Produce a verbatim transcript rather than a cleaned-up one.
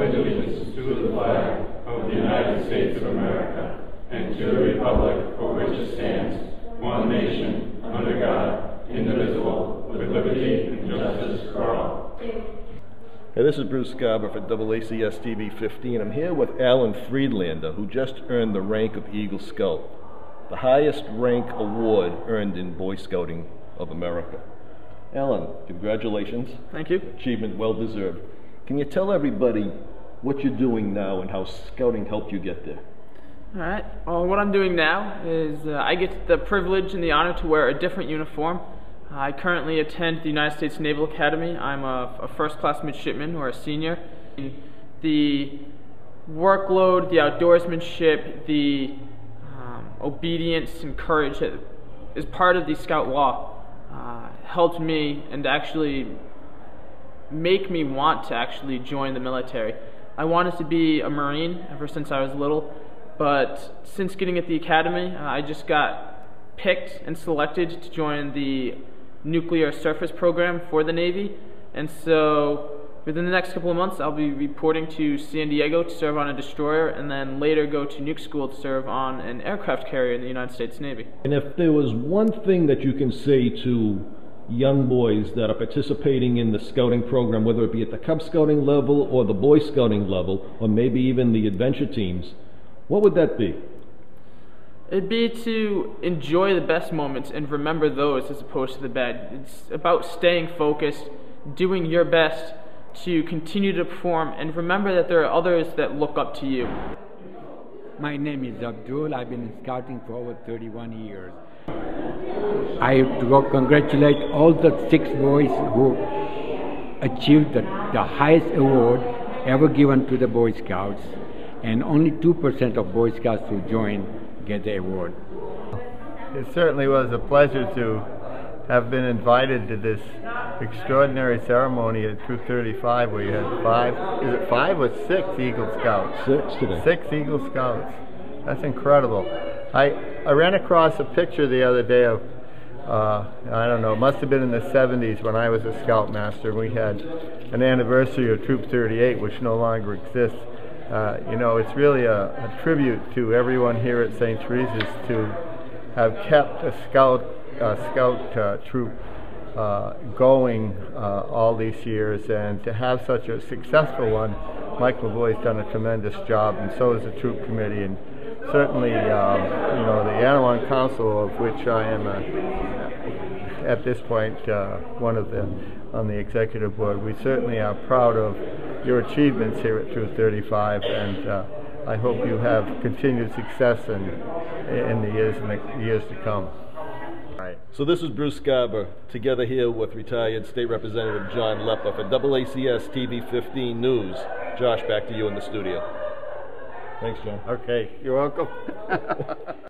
pledge allegiance to the flag of the United States of America and to the republic for which it stands, one nation, under God, indivisible, with liberty and justice for all. Hey, this is Bruce Garber for W A C S T V fifteen. I'm here with Alan Friedlander, who just earned the rank of Eagle Scout, the highest rank award earned in Boy Scouting of America. Alan, congratulations. Thank you. Achievement well deserved. Can you tell everybody what you're doing now and how Scouting helped you get there? All right. Well, what I'm doing now is uh, I get the privilege and the honor to wear a different uniform. I currently attend the United States Naval Academy. I'm a, a first-class midshipman or a senior. The workload, the outdoorsmanship, the um, obedience and courage that is part of the Scout Law uh, helped me and actually make me want to actually join the military. I wanted to be a Marine ever since I was little, but since getting at the academy, uh, I just got picked and selected to join the nuclear surface program for the Navy, and so within the next couple of months I'll be reporting to San Diego to serve on a destroyer, and then later go to nuke school to serve on an aircraft carrier in the United States Navy. And if there was one thing that you can say to young boys that are participating in the scouting program, whether it be at the Cub Scouting level or the Boy Scouting level, or maybe even the adventure teams, what would that be? It'd be to enjoy the best moments and remember those as opposed to the bad. It's about staying focused, doing your best to continue to perform, and remember that there are others that look up to you. My name is Abdul. I've been in scouting for over thirty-one years. I have to congratulate all the six boys who achieved the, the highest award ever given to the Boy Scouts, and only two percent of Boy Scouts who join get the award. It certainly was a pleasure to have been invited to this extraordinary ceremony at Troop thirty-five, where you had five, is it five or six Eagle Scouts? Six today. Six Eagle Scouts. That's incredible. I, I ran across a picture the other day of, uh, I don't know, it must have been in the seventies when I was a Scoutmaster. We had an anniversary of Troop thirty-eight, which no longer exists. Uh, you know, it's really a, a tribute to everyone here at Saint Teresa's to have kept a scout, uh, scout uh, troop uh, going uh, all these years, and to have such a successful one. Mike Lavoie's done a tremendous job, and so has the troop committee, and certainly, um, you know, the Anawan Council, of which I am a, at this point uh, one of the on the executive board. We certainly are proud of your achievements here at Troop thirty-five, and uh, I hope you have continued success in in the years in the years to come. Right. So this is Bruce Garber, together here with retired State Representative John Lepper for W A C S T V fifteen News. Josh, back to you in the studio. Thanks, John. Okay, you're welcome.